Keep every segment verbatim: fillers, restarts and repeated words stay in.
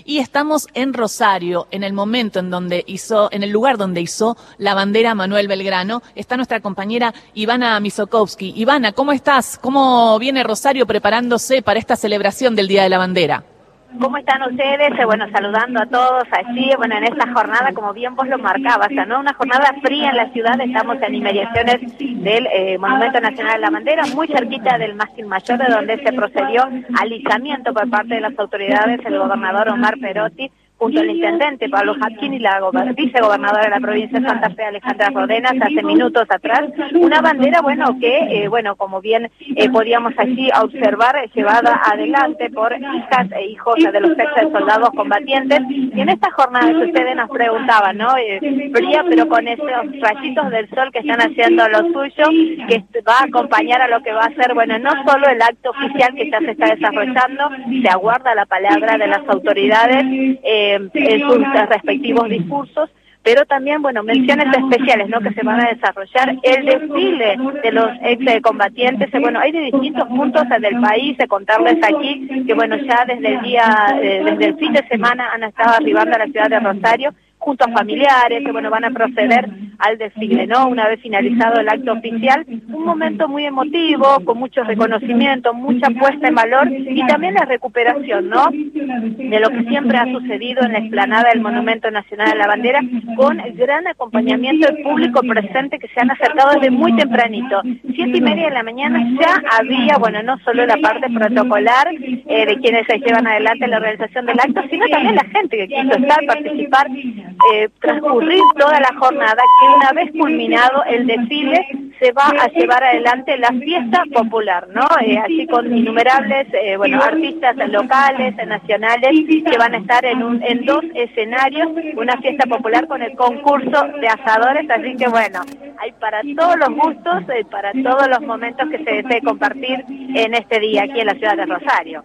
y estamos en Rosario, en el momento en donde hizo, en el lugar donde hizo la bandera Manuel Belgrano. Está nuestra compañera Ivana Misokowski. Ivana, ¿cómo estás? ¿Cómo viene Rosario preparándose para esta celebración del Día de la Bandera? ¿Cómo están ustedes? Bueno, saludando a todos allí, bueno, en esta jornada, como bien vos lo marcabas, ¿no? Una jornada fría en la ciudad, estamos en inmediaciones del eh, Monumento Nacional de la Bandera, muy cerquita del mástil mayor, de donde se procedió al izamiento por parte de las autoridades, el gobernador Omar Perotti, junto al intendente Pablo Jatkin y la vicegobernadora de la provincia de Santa Fe, Alejandra Rodenas, hace minutos atrás, una bandera, bueno, que, eh, bueno, como bien eh, podíamos allí observar, eh, llevada adelante por hijas e hijos de los ex soldados combatientes, y en esta jornada que ustedes nos preguntaban, ¿no? Eh, fría, pero con esos rayitos del sol que están haciendo lo suyo, que va a acompañar a lo que va a ser, bueno, no solo el acto oficial que ya se está desarrollando, se aguarda la palabra de las autoridades, eh, en sus respectivos discursos, pero también, bueno, menciones especiales, ¿no?, que se van a desarrollar, el desfile de los excombatientes, bueno, hay de distintos puntos del país, de contarles aquí, que bueno, ya desde el día, eh, desde el fin de semana han estado arribando a la ciudad de Rosario, junto a familiares, que bueno, van a proceder al desfile, ¿no? Una vez finalizado el acto oficial, un momento muy emotivo, con mucho reconocimiento, mucha puesta en valor y también la recuperación, ¿no?, de lo que siempre ha sucedido en la explanada del Monumento Nacional de la Bandera, con gran acompañamiento del público presente que se han acercado desde muy tempranito. Siete y media de la mañana ya había, bueno, no solo la parte protocolar eh, de quienes se llevan adelante la realización del acto, sino también la gente que quiso estar, participar, Eh, transcurrir toda la jornada, que una vez culminado el desfile se va a llevar adelante la fiesta popular, ¿no? Eh, así con innumerables, eh, bueno, artistas locales, nacionales, que van a estar en, un, en dos escenarios, una fiesta popular con el concurso de asadores, así que bueno, hay para todos los gustos, eh, para todos los momentos que se desee compartir en este día aquí en la ciudad de Rosario.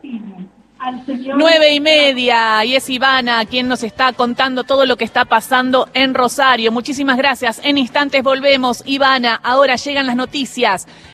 Nueve y media, y es Ivana quien nos está contando todo lo que está pasando en Rosario. Muchísimas gracias. En instantes volvemos. Ivana, ahora llegan las noticias.